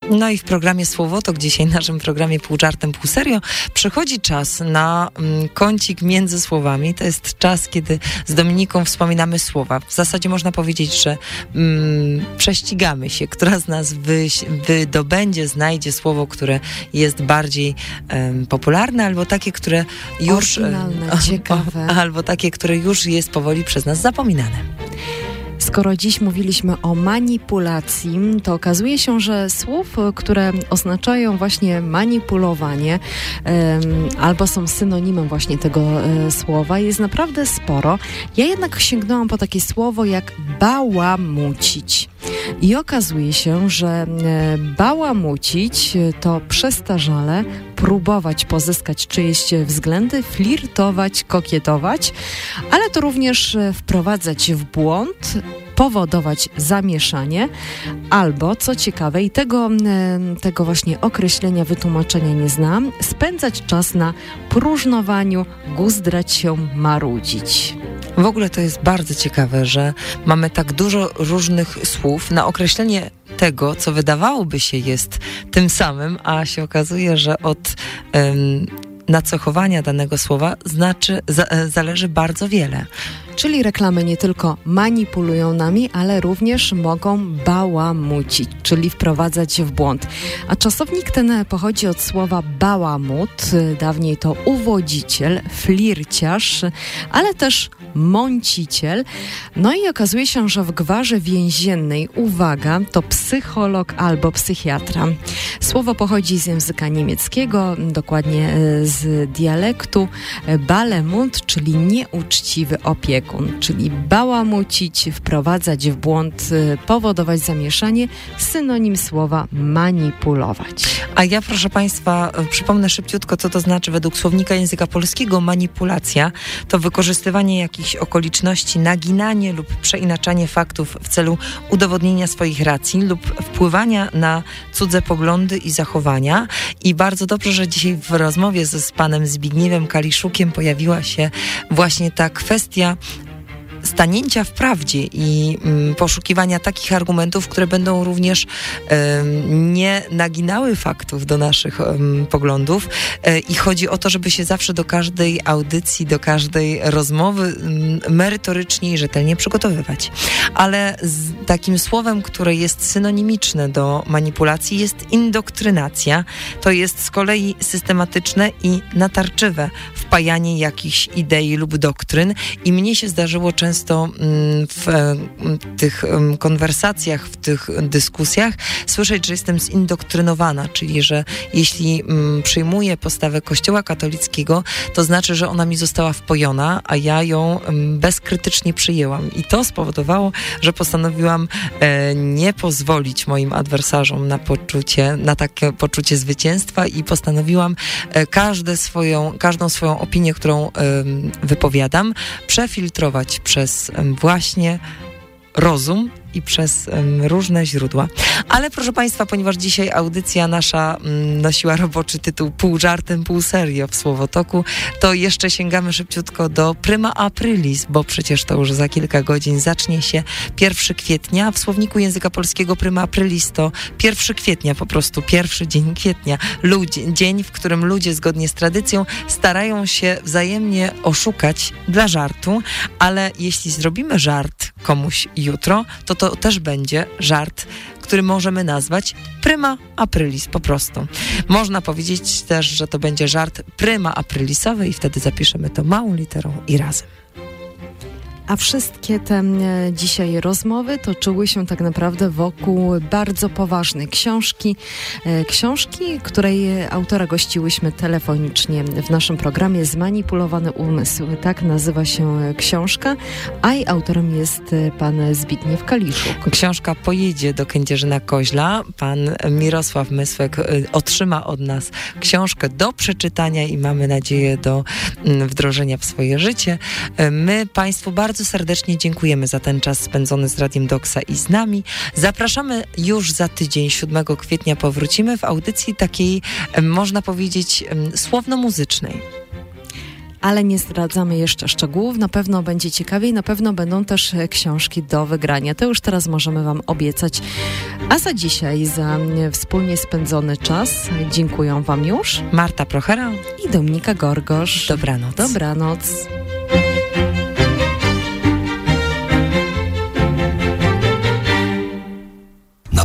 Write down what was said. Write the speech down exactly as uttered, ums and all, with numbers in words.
No i w programie Słowotok, dzisiaj naszym programie pół żartem, pół serio, przychodzi czas na mm, kącik między słowami. To jest czas, kiedy z Dominiką wspominamy słowa. W zasadzie można powiedzieć, że mm, prześcigamy się. Która z nas wy, wydobędzie, znajdzie słowo, które jest bardziej um, popularne, albo takie, które już... Oryginalne, um, ciekawe. O, albo takie, które już jest powoli przez nas zapominane. Skoro dziś mówiliśmy o manipulacji, to okazuje się, że słów, które oznaczają właśnie manipulowanie um, albo są synonimem właśnie tego um, słowa, jest naprawdę sporo. Ja jednak sięgnęłam po takie słowo jak bałamucić. I okazuje się, że um, bałamucić to przestarzale próbować pozyskać czyjeś względy, flirtować, kokietować, ale to również wprowadzać w błąd, powodować zamieszanie, albo, co ciekawe, i tego, tego właśnie określenia, wytłumaczenia nie znam, spędzać czas na próżnowaniu, guzdrać się, marudzić. W ogóle to jest bardzo ciekawe, że mamy tak dużo różnych słów na określenie tego, co wydawałoby się jest tym samym, a się okazuje, że od um, nacechowania danego słowa znaczy, za, zależy bardzo wiele. Czyli reklamy nie tylko manipulują nami, ale również mogą bałamucić, czyli wprowadzać w błąd. A czasownik ten pochodzi od słowa bałamut, dawniej to uwodziciel, flirciarz, ale też mąciciel. No i okazuje się, że w gwarze więziennej, uwaga, to psycholog albo psychiatra. Słowo pochodzi z języka niemieckiego, dokładnie z dialektu balemut, czyli nieuczciwy opiekun. Czyli bałamucić, wprowadzać w błąd, powodować zamieszanie, synonim słowa manipulować. A ja, proszę Państwa, przypomnę szybciutko, co to znaczy według słownika języka polskiego. Manipulacja to wykorzystywanie jakichś okoliczności, naginanie lub przeinaczanie faktów w celu udowodnienia swoich racji lub wpływania na cudze poglądy i zachowania. I bardzo dobrze, że dzisiaj w rozmowie z, z panem Zbigniewem Kaliszukiem pojawiła się właśnie ta kwestia stanięcia w prawdzie i mm, poszukiwania takich argumentów, które będą również um, nie naginały faktów do naszych um, poglądów. E, I chodzi o to, żeby się zawsze do każdej audycji, do każdej rozmowy um, merytorycznie i rzetelnie przygotowywać. Ale z takim słowem, które jest synonimiczne do manipulacji, jest indoktrynacja. To jest z kolei systematyczne i natarczywe wpajanie jakichś idei lub doktryn. I mnie się zdarzyło często Często w tych konwersacjach, w tych dyskusjach słyszeć, że jestem zindoktrynowana, czyli że jeśli przyjmuję postawę Kościoła katolickiego, to znaczy, że ona mi została wpojona, a ja ją bezkrytycznie przyjęłam. I to spowodowało, że postanowiłam nie pozwolić moim adwersarzom na poczucie, na takie poczucie zwycięstwa i postanowiłam każde swoją, każdą swoją opinię, którą wypowiadam, przefiltrować przez właśnie rozum i przez um, różne źródła. Ale proszę Państwa, ponieważ dzisiaj audycja nasza um, nosiła roboczy tytuł pół żartem, pół serio w Słowotoku, to jeszcze sięgamy szybciutko do Prima Aprilis, bo przecież to już za kilka godzin zacznie się pierwszego kwietnia. W słowniku języka polskiego Prima Aprilis to pierwszego kwietnia, po prostu pierwszy dzień kwietnia. Ludzie, dzień, w którym ludzie zgodnie z tradycją starają się wzajemnie oszukać dla żartu, ale jeśli zrobimy żart komuś jutro, to to też będzie żart, który możemy nazwać Prima Aprilis po prostu. Można powiedzieć też, że to będzie żart Prima Aprilisowy i wtedy zapiszemy to małą literą i razem. A wszystkie te dzisiaj rozmowy toczyły się tak naprawdę wokół bardzo poważnej książki. Książki, której autora gościłyśmy telefonicznie w naszym programie Zmanipulowany umysł. Tak nazywa się książka, a jej autorem jest pan Zbigniew Kaliszuk. Książka pojedzie do Kędzierzyna-Koźla. Pan Mirosław Mysłek otrzyma od nas książkę do przeczytania i mamy nadzieję do wdrożenia w swoje życie. My Państwu bardzo serdecznie dziękujemy za ten czas spędzony z Radiem Doksa i z nami. Zapraszamy już za tydzień, siódmego kwietnia powrócimy w audycji takiej, można powiedzieć, słowno-muzycznej. ale nie zdradzamy jeszcze szczegółów. Na pewno będzie ciekawiej, na pewno będą też książki do wygrania. To już teraz możemy Wam obiecać. A za dzisiaj, za wspólnie spędzony czas dziękuję Wam już Marta Prochera i Dominika Gorgosz. Dobranoc. Dobranoc.